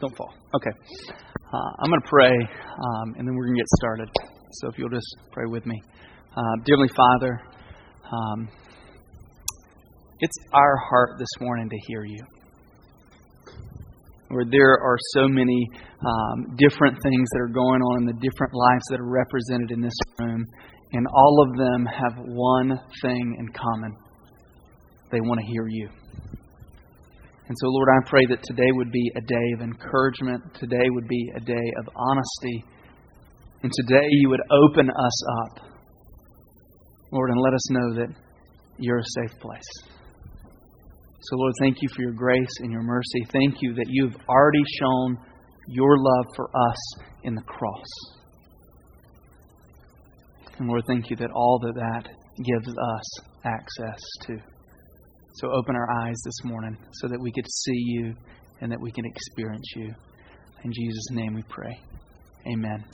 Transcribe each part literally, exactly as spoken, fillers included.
Don't fall. Okay. Uh, I'm going to pray, um, and then we're going to get started. So if you'll just pray with me. Uh, Dear Heavenly Father, um, it's our heart this morning to hear you. Where there are so many um, different things that are going on in the different lives that are represented in this room, and all of them have one thing in common. They want to hear you. And so, Lord, I pray that today would be a day of encouragement. Today would be a day of honesty. And today you would open us up, Lord, and let us know that you're a safe place. So, Lord, thank you for your grace and your mercy. Thank you that you've already shown your love for us in the cross. And, Lord, thank you that all that that gives us access to. So open our eyes this morning so that we could see you and that we can experience you. In Jesus' name we pray. Amen.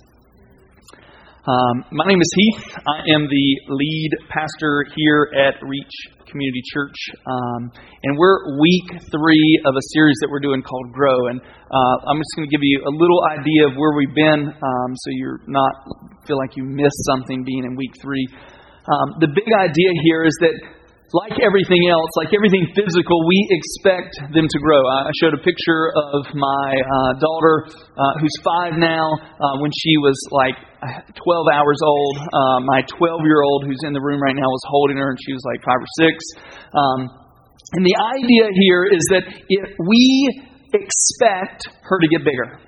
Um, my name is Heath. I am the lead pastor here at Reach Community Church. Um, and we're week three of a series that we're doing called Grow. And uh, I'm just going to give you a little idea of where we've been um, so you're not feel like you missed something being in week three. Um, the big idea here is that like everything else, like everything physical, we expect them to grow. I showed a picture of my uh, daughter, uh, who's five now. Uh, when she was like twelve hours old, uh, my twelve-year-old, who's in the room right now, was holding her, and she was like five or six. Um, and the idea here is that if we expect her to get bigger.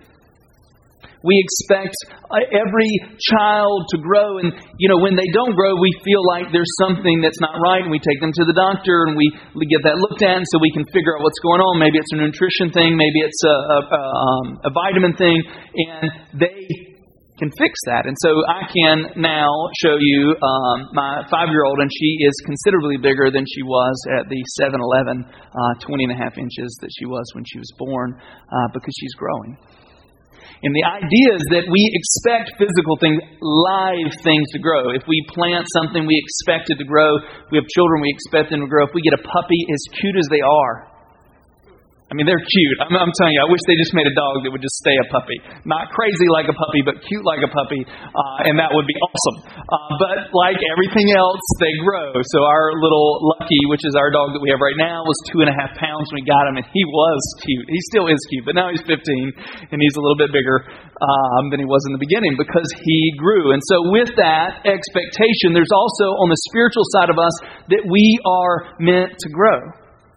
We expect every child to grow, and you know when they don't grow, we feel like there's something that's not right, and we take them to the doctor, and we, we get that looked at, and so we can figure out what's going on. Maybe it's a nutrition thing, maybe it's a, a, a, um, a vitamin thing, and they can fix that. And so I can now show you um, my five-year-old, and she is considerably bigger than she was at the seven eleven, uh, twenty and a half inches that she was when she was born, uh, because she's growing. And the idea is that we expect physical things, live things to grow. If we plant something, we expect it to grow. We have children, we expect them to grow. If we get a puppy, as cute as they are, I mean, they're cute. I'm, I'm telling you, I wish they just made a dog that would just stay a puppy. Not crazy like a puppy, but cute like a puppy. Uh, and that would be awesome. Uh, but like everything else, they grow. So our little Lucky, which is our dog that we have right now, was two and a half pounds when we got him. And he was cute. He still is cute. But now he's fifteen. And he's a little bit bigger um, than he was in the beginning because he grew. And so with that expectation, there's also on the spiritual side of us that we are meant to grow.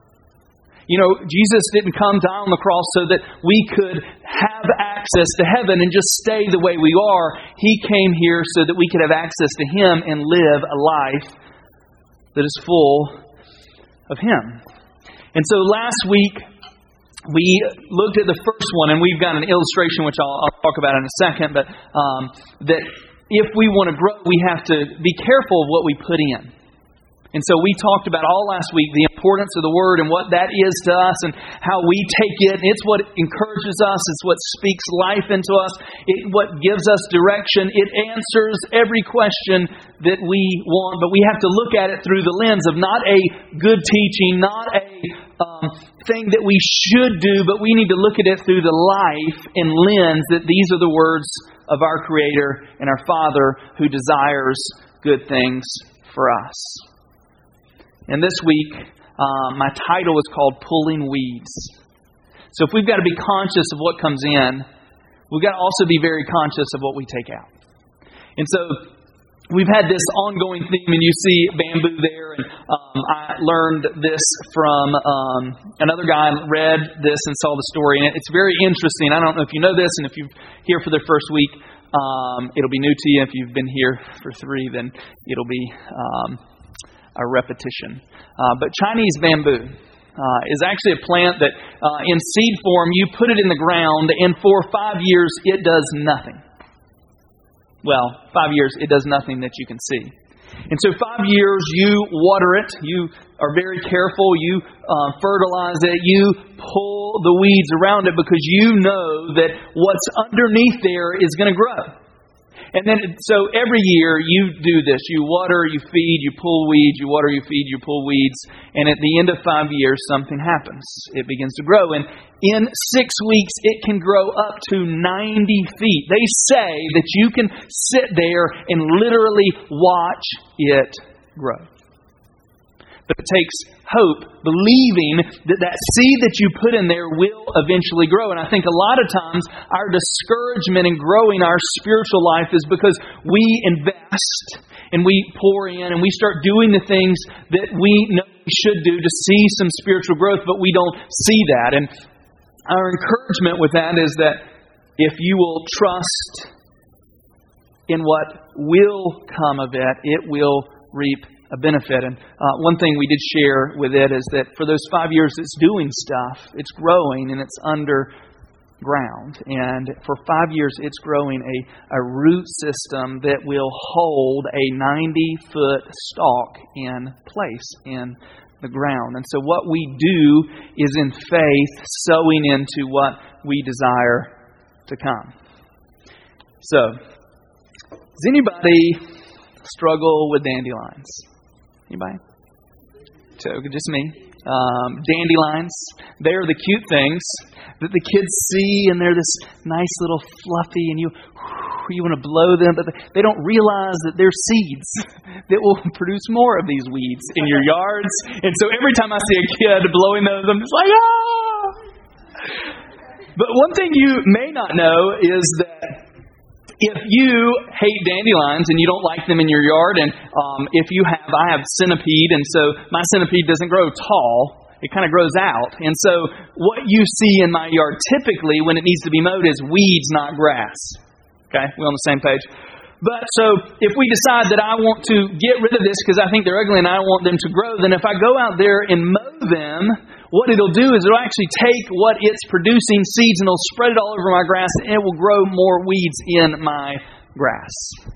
You know, Jesus didn't come down on the cross so that we could have access to heaven and just stay the way we are. He came here so that we could have access to Him and live a life that is full of Him. And so last week, we looked at the first one, and we've got an illustration, which I'll, I'll talk about in a second, but um, that if we want to grow, we have to be careful of what we put in. And so we talked about all last week the importance of the Word and what that is to us and how we take it. It's what encourages us. It's what speaks life into us. It's what gives us direction. It answers every question that we want. But we have to look at it through the lens of not a good teaching, not a um, thing that we should do, but we need to look at it through the life and lens that these are the words of our Creator and our Father who desires good things for us. And this week, uh, my title is called Pulling Weeds. So if we've got to be conscious of what comes in, we've got to also be very conscious of what we take out. And so we've had this ongoing theme, and you see bamboo there. And um, I learned this from um, another guy, read this and saw the story. And it's very interesting. I don't know if you know this, and if you're here for the first week, um, it'll be new to you. If you've been here for three, then it'll be Um, a repetition. Uh, but Chinese bamboo uh, is actually a plant that uh, in seed form, you put it in the ground, and for five years, it does nothing. Well, five years, it does nothing that you can see. And so five years, you water it, you are very careful, you uh, fertilize it, you pull the weeds around it because you know that what's underneath there is going to grow. And then, so every year you do this. You water, you feed, you pull weeds, you water, you feed, you pull weeds. And at the end of five years, something happens. It begins to grow. And in six weeks, it can grow up to ninety feet. They say that you can sit there and literally watch it grow. But it takes hope, believing that that seed that you put in there will eventually grow. And I think a lot of times our discouragement in growing our spiritual life is because we invest and we pour in and we start doing the things that we know we should do to see some spiritual growth, but we don't see that. And our encouragement with that is that if you will trust in what will come of it, it will reap a benefit. And uh, one thing we did share with it is that for those five years it's doing stuff, it's growing and it's underground. And for five years it's growing a, a root system that will hold a ninety-foot stalk in place in the ground. And so what we do is in faith sowing into what we desire to come. So, does anybody struggle with dandelions? Anybody? So, just me. Um, dandelions, they're the cute things that the kids see, and they're this nice little fluffy, and you you want to blow them, but they don't realize that they're seeds that will produce more of these weeds in your yards. And so every time I see a kid blowing those, I'm just like, ah! But one thing you may not know is that if you hate dandelions and you don't like them in your yard, and um, if you have, I have centipede, and so my centipede doesn't grow tall. It kind of grows out. And so what you see in my yard typically when it needs to be mowed is weeds, not grass. Okay? We're on the same page. But so if we decide that I want to get rid of this because I think they're ugly and I don't want them to grow, then if I go out there and mow them, what it'll do is it'll actually take what it's producing, seeds, and it'll spread it all over my grass, and it will grow more weeds in my grass.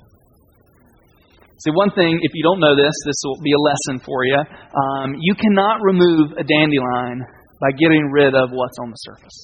See, one thing, if you don't know this, this will be a lesson for you. Um, you cannot remove a dandelion by getting rid of what's on the surface.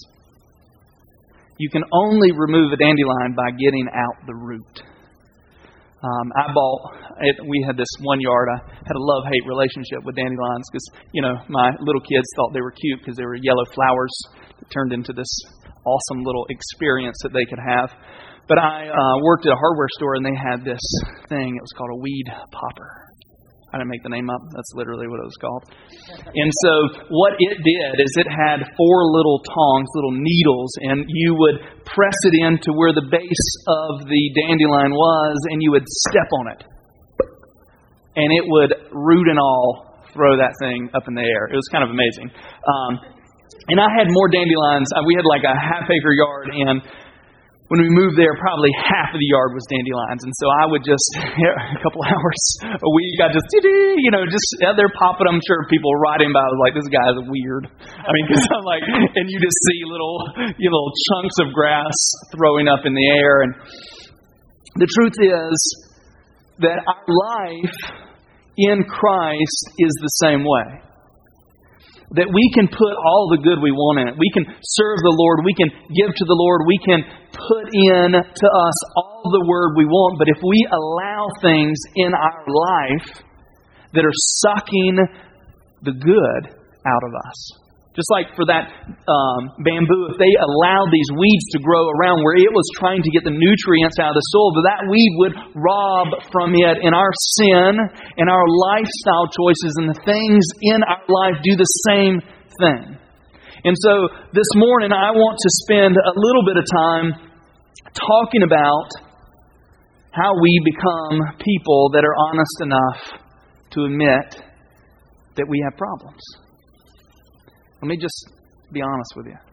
You can only remove a dandelion by getting out the root. Um, I bought, it, we had this one yard, I had a love-hate relationship with dandelions because, you know, my little kids thought they were cute because they were yellow flowers that turned into this awesome little experience that they could have. But I uh, worked at a hardware store and they had this thing, it was called a weed popper. I didn't make the name up. That's literally what it was called. And so what it did is it had four little tongs, little needles, and you would press it into where the base of the dandelion was, and you would step on it. And it would, root and all, throw that thing up in the air. It was kind of amazing. Um, and I had more dandelions. We had like a half-acre yard, and when we moved there, probably half of the yard was dandelions. And so I would just, a couple hours a week, I just, you know, just, yeah, they're popping. I'm sure people riding by was like, this guy is weird. I mean, because I'm like, and you just see little, you know, little chunks of grass throwing up in the air. And the truth is that our life in Christ is the same way. That we can put all the good we want in it. We can serve the Lord. We can give to the Lord. We can put in to us all the word we want. But if we allow things in our life that are sucking the good out of us, just like for that um, bamboo, if they allowed these weeds to grow around where it was trying to get the nutrients out of the soil, but that weed would rob from it. And our sin and our lifestyle choices and the things in our life do the same thing. And so this morning I want to spend a little bit of time talking about how we become people that are honest enough to admit that we have problems. Let me just be honest with you.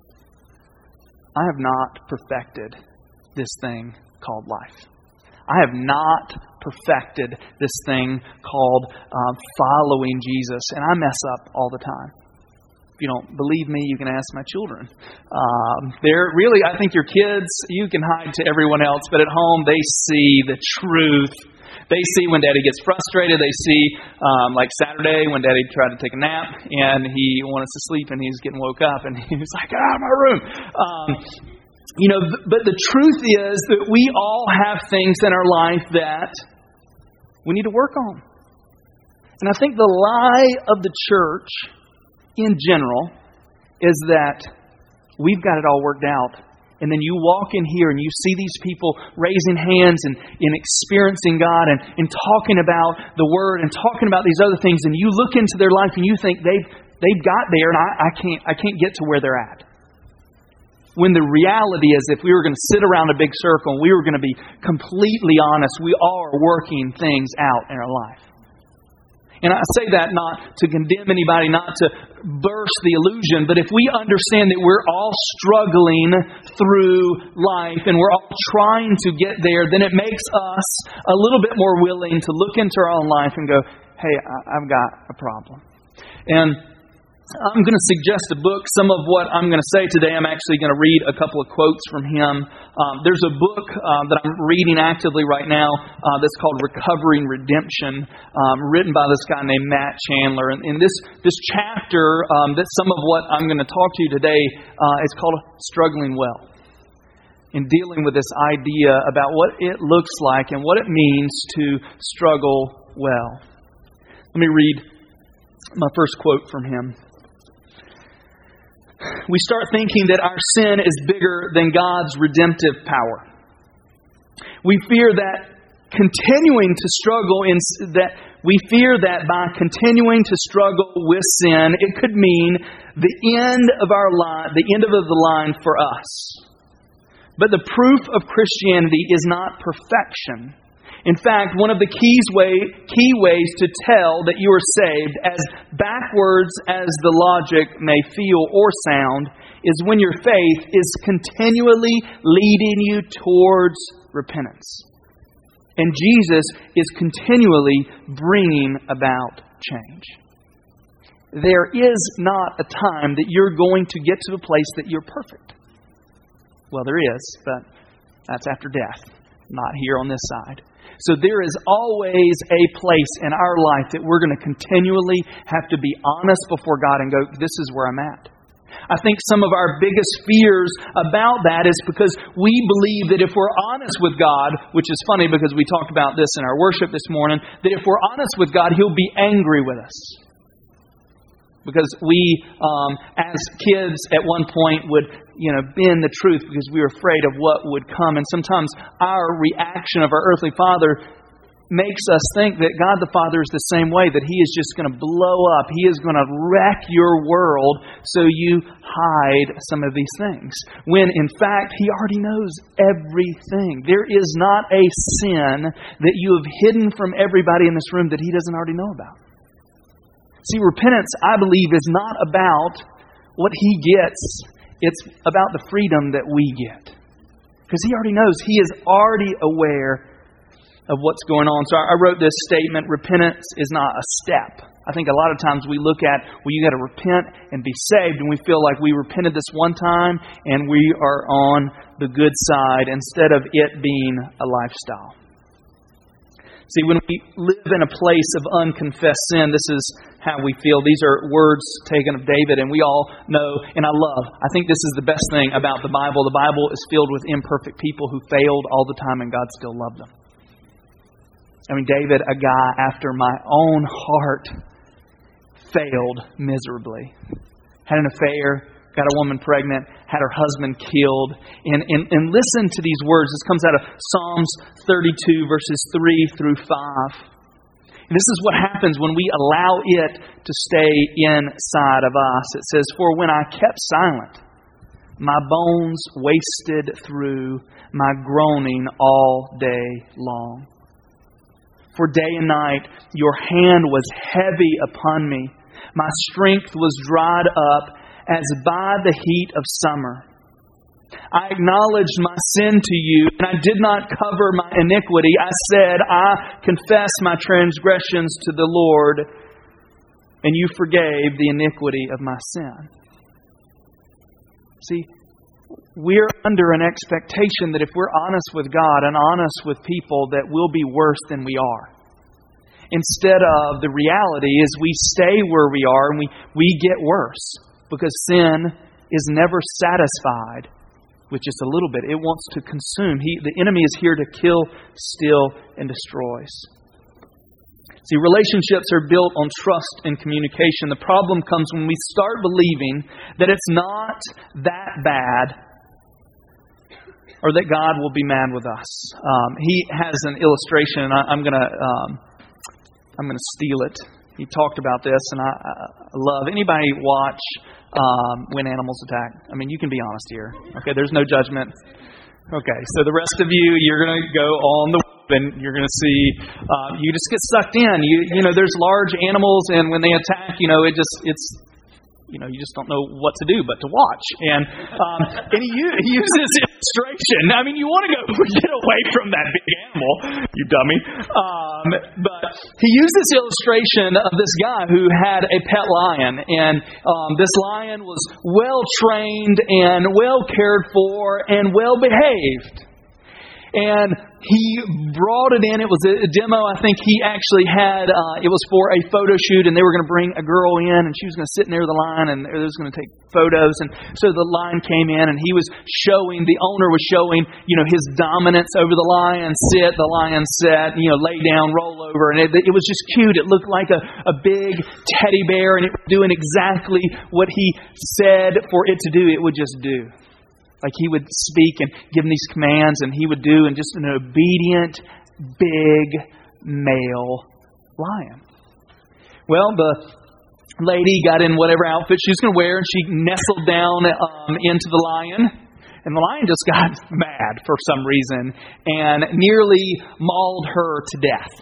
I have not perfected this thing called life. I have not perfected this thing called um, following Jesus. And I mess up all the time. If you don't believe me, you can ask my children. Um, they're really, I think your kids, you can hide to everyone else, but at home they see the truth. They see when Daddy gets frustrated. They see, um, like Saturday, when Daddy tried to take a nap and he wanted us to sleep and he was getting woke up and he was like, "Get out of my room." Um, You know, but the truth is that we all have things in our life that we need to work on. And I think the lie of the church in general is that we've got it all worked out. And then you walk in here and you see these people raising hands and, and experiencing God and, and talking about the Word and talking about these other things. And you look into their life and you think they've they've got there and I, I can't I can't get to where they're at. When the reality is, if we were going to sit around a big circle and we were going to be completely honest, we are working things out in our life. And I say that not to condemn anybody, not to burst the illusion, but if we understand that we're all struggling through life and we're all trying to get there, then it makes us a little bit more willing to look into our own life and go, hey, I've got a problem. And I'm going to suggest a book. Some of what I'm going to say today, I'm actually going to read a couple of quotes from him. Um, there's a book uh, that I'm reading actively right now uh, that's called Recovering Redemption, um, written by this guy named Matt Chandler. And in this this chapter, um, that some of what I'm going to talk to you today uh, is called Struggling Well. In dealing with this idea about what it looks like and what it means to struggle well. Let me read my first quote from him. We start thinking that our sin is bigger than God's redemptive power. We fear that continuing to struggle in that we fear that by continuing to struggle with sin, it could mean the end of our line, the end of the line for us. But the proof of Christianity is not perfection. In fact, one of the keys way, key ways to tell that you are saved, as backwards as the logic may feel or sound, is when your faith is continually leading you towards repentance. And Jesus is continually bringing about change. There is not a time that you're going to get to a place that you're perfect. Well, there is, but that's after death, not here on this side. So there is always a place in our life that we're going to continually have to be honest before God and go, this is where I'm at. I think some of our biggest fears about that is because we believe that if we're honest with God, which is funny because we talked about this in our worship this morning, that if we're honest with God, He'll be angry with us. Because we, um, as kids at one point would, you know, bend the truth because we were afraid of what would come. And sometimes our reaction of our earthly father makes us think that God the Father is the same way, that He is just going to blow up. He is going to wreck your world so you hide some of these things. When, in fact, He already knows everything. There is not a sin that you have hidden from everybody in this room that He doesn't already know about. See, repentance, I believe, is not about what He gets. It's about the freedom that we get. Because He already knows. He is already aware of what's going on. So I wrote this statement, repentance is not a step. I think a lot of times we look at, well, you got to repent and be saved, and we feel like we repented this one time and we are on the good side instead of it being a lifestyle. See, when we live in a place of unconfessed sin, this is how we feel. These are words taken of David, and we all know, and I love, I think this is the best thing about the Bible. The Bible is filled with imperfect people who failed all the time, and God still loved them. I mean, David, a guy after my own heart, failed miserably. Had an affair, got a woman pregnant, had her husband killed. And, and, and listen to these words. This comes out of Psalms thirty-two, verses three through five. And this is what happens when we allow it to stay inside of us. It says, "For when I kept silent, my bones wasted through my groaning all day long. For day and night your hand was heavy upon me. My strength was dried up as by the heat of summer. I acknowledged my sin to you, and I did not cover my iniquity. I said, I confess my transgressions to the Lord, and you forgave the iniquity of my sin." See, we're under an expectation that if we're honest with God and honest with people, that we'll be worse than we are. Instead of the reality is we stay where we are and we, we get worse because sin is never satisfied with just a little bit. It wants to consume. He, the enemy is here to kill, steal, and destroy. See, relationships are built on trust and communication. The problem comes when we start believing that it's not that bad or that God will be mad with us. Um, he has an illustration, and I, I'm going to um, I'm going to steal it. He talked about this, and I, I love anybody watch um, When Animals Attack. I mean, you can be honest here. Okay, there's no judgment. Okay, so the rest of you, you're going to go on the and you're going to see, uh, you just get sucked in. You you know, there's large animals, and when they attack, you know, it just, it's, you know, you just don't know what to do but to watch. And um, and he, he uses illustration. I mean, you want to go get away from that big animal, you dummy. Um, but he used this illustration of this guy who had a pet lion. And um, this lion was well-trained and well cared for and well-behaved. And he brought it in. It was a demo. I think he actually had, uh, it was for a photo shoot, and they were going to bring a girl in, and she was going to sit near the lion, and they was going to take photos. And so the lion came in, and he was showing, the owner was showing, you know, his dominance over the lion. Sit, the lion sat, you know, lay down, roll over. And it, it was just cute. It looked like a, a big teddy bear, and it was doing exactly what he said for it to do, it would just do. Like he would speak and give him these commands, and he would do, and just an obedient, big male lion. Well, the lady got in whatever outfit she was going to wear, and she nestled down um, into the lion. And the lion just got mad for some reason and nearly mauled her to death.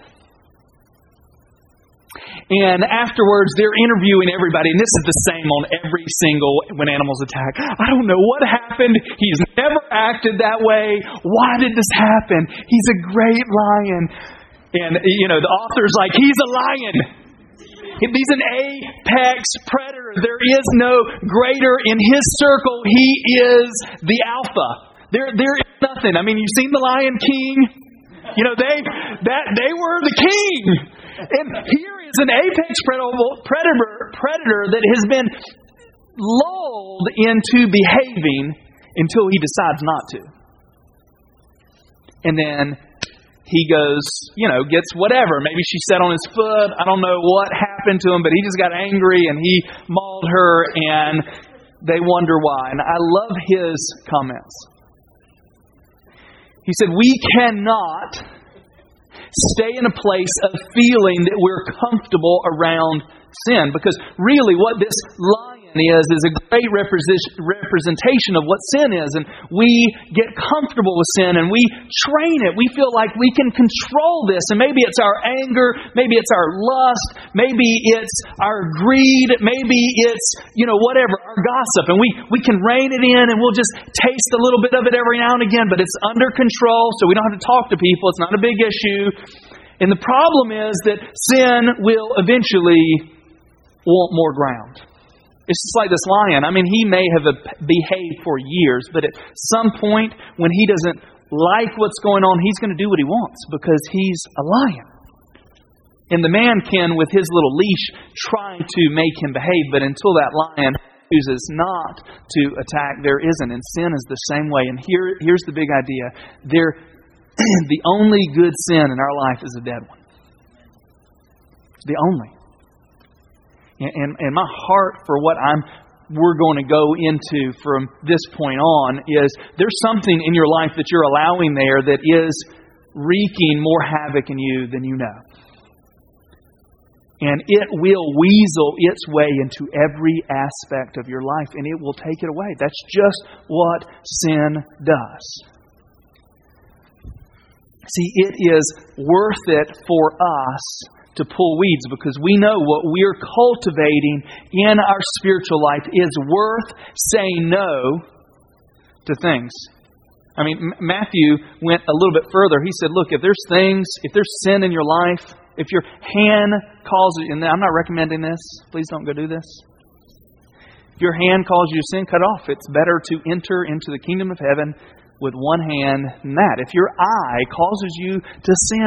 And afterwards, they're interviewing everybody, and this is the same on every single When Animals Attack. I don't know what happened. He's never acted that way. Why did this happen? He's a great lion. And, you know, the author's like, he's a lion. He's an apex predator. There is no greater in his circle. He is the alpha. There, there is nothing. I mean, you've seen The Lion King. You know, they that they were the king. And here is an apex predator, predator that has been lulled into behaving until he decides not to. And then he goes, you know, gets whatever. Maybe she sat on his foot. I don't know what happened to him, but he just got angry and he mauled her, and they wonder why. And I love his comments. He said, we cannot stay in a place of feeling that we're comfortable around sin. Because really what this lion is, is a great representation of what sin is. And we get comfortable with sin and we train it. We feel like we can control this. And maybe it's our anger. Maybe it's our lust. Maybe it's our greed. Maybe it's, you know, whatever, our gossip. And we, we can rein it in and we'll just taste a little bit of it every now and again. But it's under control, so we don't have to talk to people. It's not a big issue. And the problem is that sin will eventually want more ground. It's just like this lion. I mean, he may have behaved for years, but at some point when he doesn't like what's going on, he's going to do what he wants because he's a lion. And the man can, with his little leash, try to make him behave, but until that lion chooses not to attack, there isn't. And sin is the same way. And here, here's the big idea. There, the only good sin in our life is a dead one. The only. And, and my heart for what I'm we're going to go into from this point on is there's something in your life that you're allowing there that is wreaking more havoc in you than you know. And it will weasel its way into every aspect of your life, and it will take it away. That's just what sin does. See, it is worth it for us to pull weeds because we know what we're cultivating in our spiritual life is worth saying no to things. I mean, Matthew went a little bit further. He said, look, if there's things, if there's sin in your life, if your hand causes, and I'm not recommending this, please don't go do this. If your hand causes you to sin, cut off. It's better to enter into the kingdom of heaven with one hand than that. If your eye causes you to sin,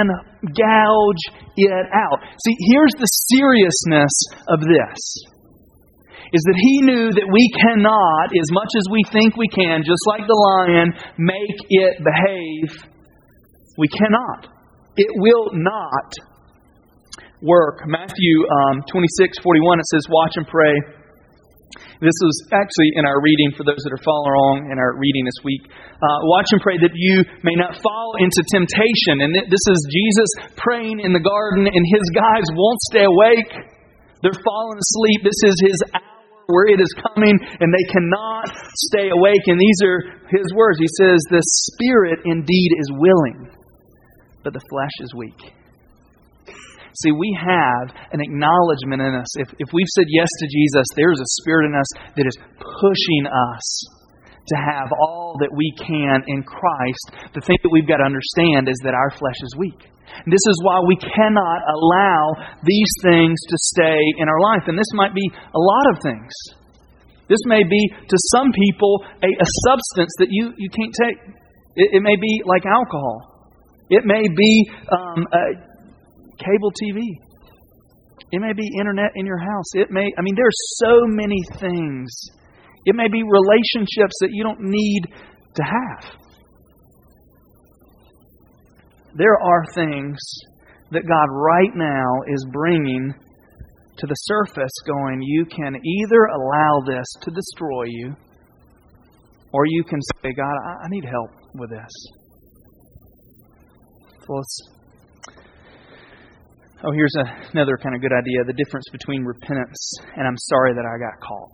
gouge it out. See, here's the seriousness of this. is that He knew that we cannot, as much as we think we can, just like the lion, make it behave. We cannot. It will not work. Matthew um, twenty-six forty-one, it says, watch and pray. This was actually in our reading, for those that are following along in our reading this week. Uh, watch and pray that you may not fall into temptation. And this is Jesus praying in the garden, and His guys won't stay awake. They're falling asleep. This is His hour where it is coming, and they cannot stay awake. And these are His words. He says, the spirit indeed is willing, but the flesh is weak. See, we have an acknowledgement in us. If, if we've said yes to Jesus, there's a spirit in us that is pushing us to have all that we can in Christ. The thing that we've got to understand is that our flesh is weak. And this is why we cannot allow these things to stay in our life. And this might be a lot of things. This may be, to some people, a, a substance that you, you can't take. It, it may be like alcohol. It may be um, a, cable T V. It may be internet in your house. It may, I mean, there's so many things. It may be relationships that you don't need to have. There are things that God right now is bringing to the surface going, you can either allow this to destroy you, or you can say, God, I, I need help with this. So let's Oh, here's a, another kind of good idea. The difference between repentance and I'm sorry that I got caught.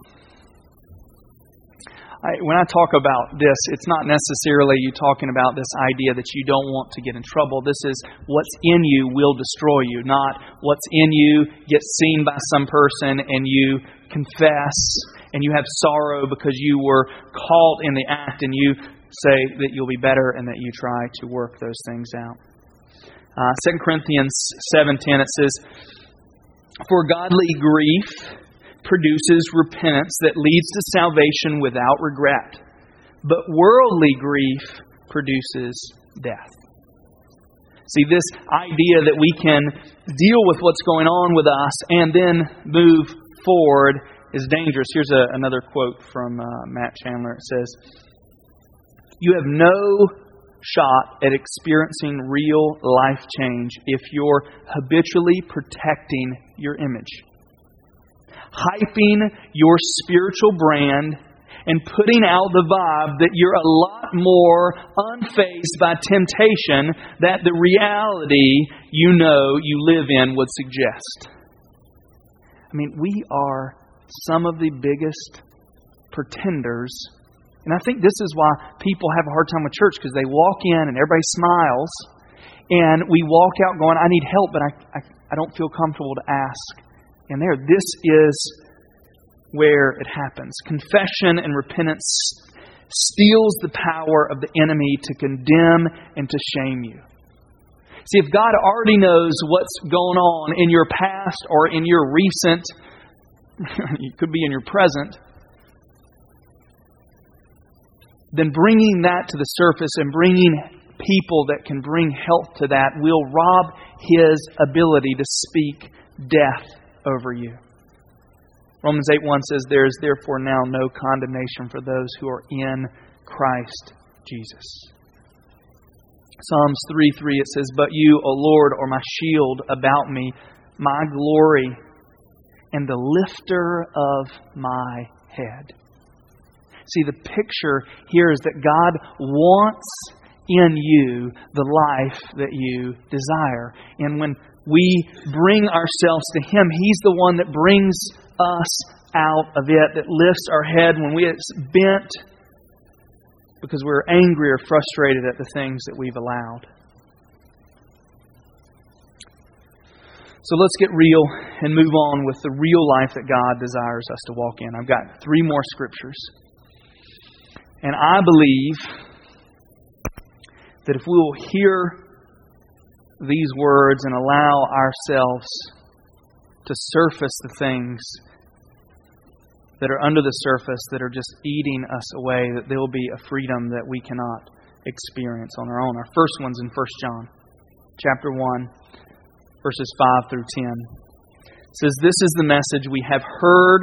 I, when I talk about this, it's not necessarily you talking about this idea that you don't want to get in trouble. This is what's in you will destroy you, not what's in you gets seen by some person and you confess and you have sorrow because you were caught in the act and you say that you'll be better and that you try to work those things out. Uh, Second Corinthians seven ten, it says, for godly grief produces repentance that leads to salvation without regret, but worldly grief produces death. See, this idea that we can deal with what's going on with us and then move forward is dangerous. Here's a, another quote from uh, Matt Chandler. It says, you have no shot at experiencing real life change if you're habitually protecting your image, hyping your spiritual brand, and putting out the vibe that you're a lot more unfazed by temptation that the reality you know you live in would suggest. I mean, we are some of the biggest pretenders. And I think this is why people have a hard time with church, because they walk in and everybody smiles, and we walk out going, I need help, but I, I, I don't feel comfortable to ask. And there, this is where it happens. Confession and repentance steals the power of the enemy to condemn and to shame you. See, if God already knows what's going on in your past or in your recent, it could be in your present, then bringing that to the surface and bringing people that can bring help to that will rob His ability to speak death over you. Romans eight one says, there is therefore now no condemnation for those who are in Christ Jesus. Psalms three three, it says, but you, O Lord, are my shield about me, my glory, and the lifter of my head. See, the picture here is that God wants in you the life that you desire. And when we bring ourselves to Him, He's the one that brings us out of it, that lifts our head when we it's bent because we're angry or frustrated at the things that we've allowed. So let's get real and move on with the real life that God desires us to walk in. I've got three more scriptures. And I believe that if we will hear these words and allow ourselves to surface the things that are under the surface that are just eating us away, that there will be a freedom that we cannot experience on our own. Our first one's in First John chapter one, verses five through ten. It says, this is the message we have heard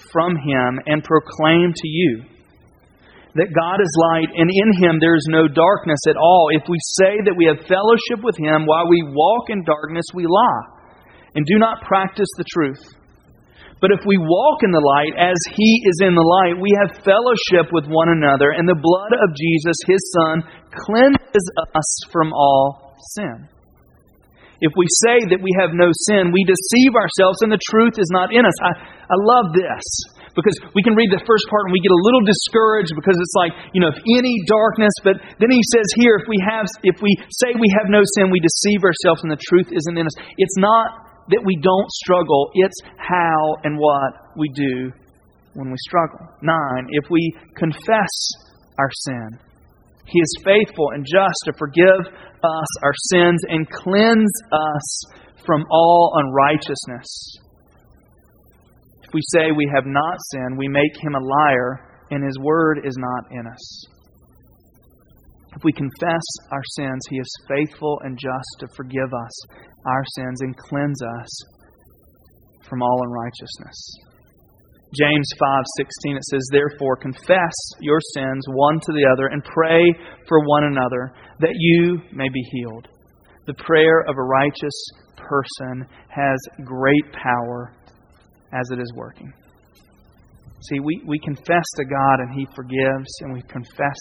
from Him and proclaim to you that God is light, and in Him there is no darkness at all. If we say that we have fellowship with Him while we walk in darkness, we lie and do not practice the truth. But if we walk in the light as He is in the light, we have fellowship with one another, and the blood of Jesus, His Son, cleanses us from all sin. If we say that we have no sin, we deceive ourselves and the truth is not in us. I, I love this because we can read the first part and we get a little discouraged because it's like, you know, if any darkness, but then he says here, if we have, if we say we have no sin, we deceive ourselves and the truth isn't in us. It's not that we don't struggle, it's how and what we do when we struggle. Nine, if we confess our sin, He is faithful and just to forgive us our sins and cleanse us from all unrighteousness. If we say we have not sinned, we make Him a liar, and His word is not in us. If we confess our sins, He is faithful and just to forgive us our sins and cleanse us from all unrighteousness. James five sixteen, it says, "Therefore confess your sins one to the other and pray for one another that you may be healed. The prayer of a righteous person has great power as it is working." See, we, we confess to God and He forgives, and we confess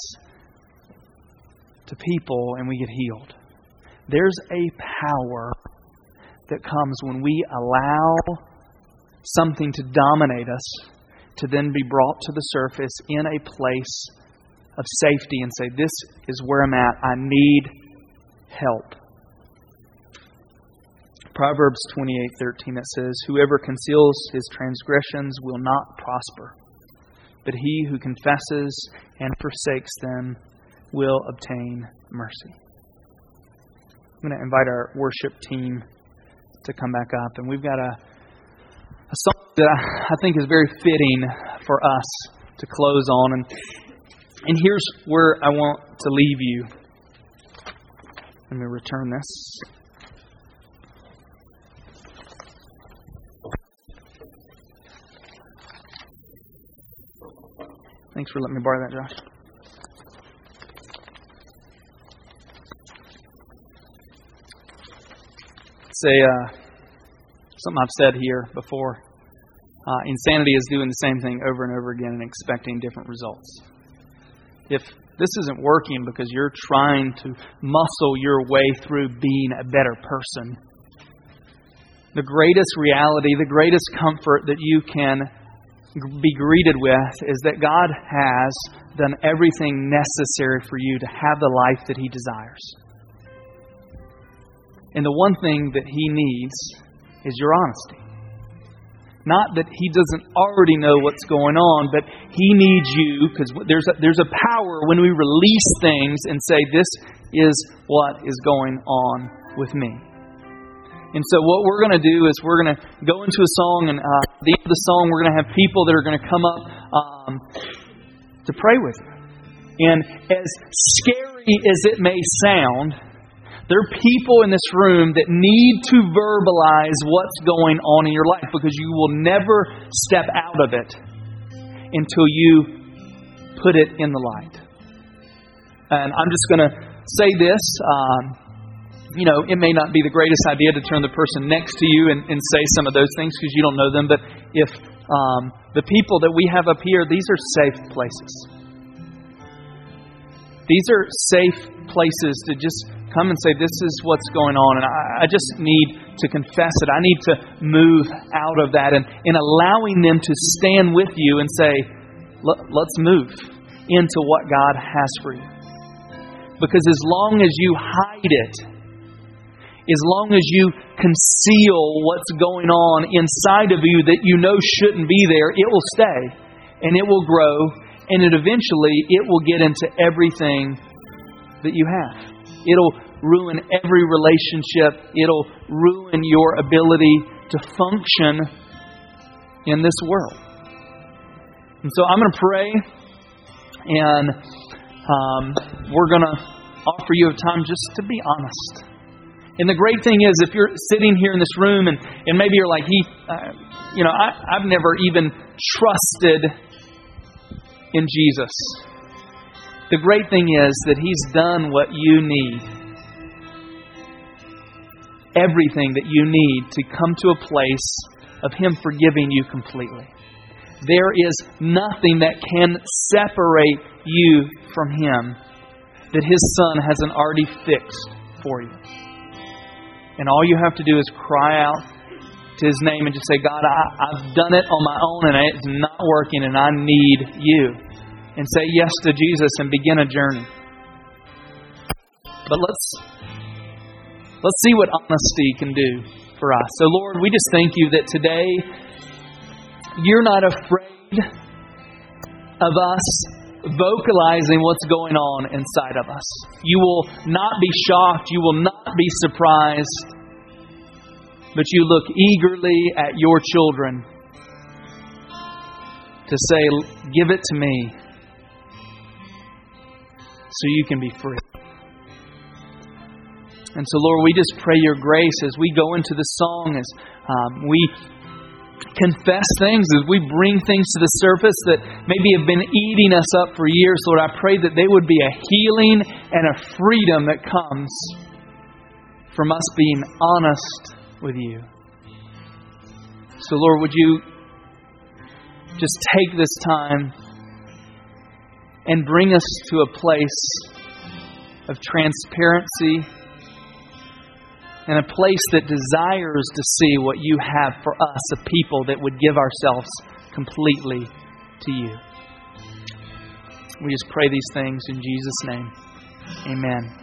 to people and we get healed. There's a power that comes when we allow something to dominate us to then be brought to the surface in a place of safety and say, this is where I'm at. I need help. Proverbs twenty-eight thirteen, it says, "Whoever conceals his transgressions will not prosper, but he who confesses and forsakes them will obtain mercy." I'm going to invite our worship team to come back up. And we've got a, a song that I, I think is very fitting for us to close on. And, and here's where I want to leave you. Let me return this. Thanks for letting me borrow that, Josh. Say uh, something I've said here before. Uh, insanity is doing the same thing over and over again and expecting different results. If this isn't working because you're trying to muscle your way through being a better person, the greatest reality, the greatest comfort that you can be greeted with is that God has done everything necessary for you to have the life that He desires. And the one thing that He needs is your honesty. Not that He doesn't already know what's going on, but He needs you, because there's a, there's a power when we release things and say, this is what is going on with me. And so what we're going to do is we're going to go into a song, and uh, at the end of the song we're going to have people that are going to come up um, to pray with you. And as scary as it may sound, there are people in this room that need to verbalize what's going on in your life, because you will never step out of it until you put it in the light. And I'm just going to say this. Um, you know, it may not be the greatest idea to turn the person next to you and, and say some of those things because you don't know them. But if um, the people that we have up here, these are safe places. These are safe places to just come and say, this is what's going on. And I, I just need to confess it. I need to move out of that. And, and allowing them to stand with you and say, let's move into what God has for you. Because as long as you hide it, as long as you conceal what's going on inside of you that you know shouldn't be there, it will stay and it will grow, and it eventually it will get into everything that you have. It'll ruin every relationship. It'll ruin your ability to function in this world. And so I'm going to pray, and um, we're going to offer you a time just to be honest. And the great thing is, if you're sitting here in this room and, and maybe you're like, he, uh, you know, I, I've never even trusted in Jesus. The great thing is that He's done what you need. Everything that you need to come to a place of Him forgiving you completely. There is nothing that can separate you from Him that His Son hasn't already fixed for you. And all you have to do is cry out to His name and just say, God, I, I've done it on my own and it's not working and I need You. And say yes to Jesus and begin a journey. But let's let's see what honesty can do for us. So Lord, we just thank You that today You're not afraid of us vocalizing what's going on inside of us. You will not be shocked. You will not be surprised. But You look eagerly at Your children to say, give it to me so you can be free. And so, Lord, we just pray Your grace as we go into the song, as um, we confess things, as we bring things to the surface that maybe have been eating us up for years. Lord, I pray that they would be a healing and a freedom that comes from us being honest with You. So, Lord, would You just take this time and bring us to a place of transparency and a place that desires to see what You have for us, a people that would give ourselves completely to You. We just pray these things in Jesus' name. Amen.